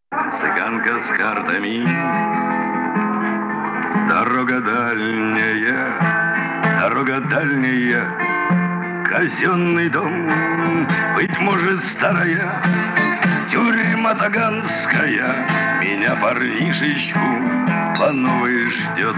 Цыганка с картами, дорога дальняя, казенный дом, быть может, старая, тюрьма таганская, меня, парнишечку, по новой ждет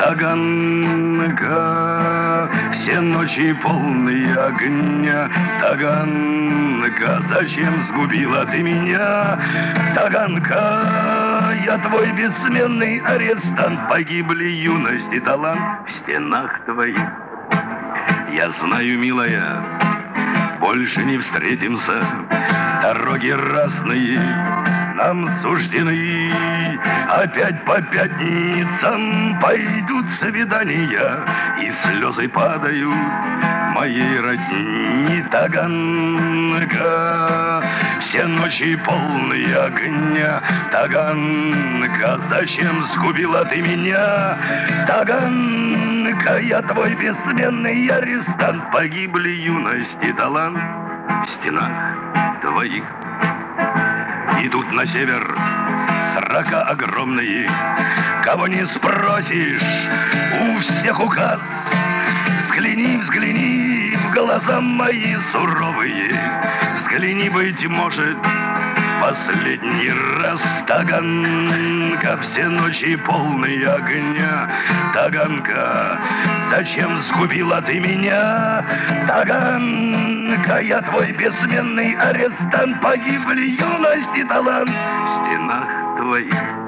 Таганка. Все ночи полные огня, Таганка, зачем сгубила ты меня? Таганка, я твой бессменный арестант, погибли юность и талант в стенах твоих. Я знаю, милая, больше не встретимся, дороги разные нам суждены. Опять по пятницам пойдут свидания, и слезы падают моей родни. Таганка, все ночи полные огня, Таганка, зачем сгубила ты меня? Таганка, я твой бессменный арестант, погибли юность и талант в стенах твоих. Идут на север срока огромные, кого не спросишь, у всех указ. Взгляни, взгляни в глаза мои суровые, взгляни, быть может, последний раз. Таганка, все ночи полные огня, Таганка, зачем сгубила ты меня? Таганка, я твой бессменный арестант, погибли юность и талант в стенах твоих.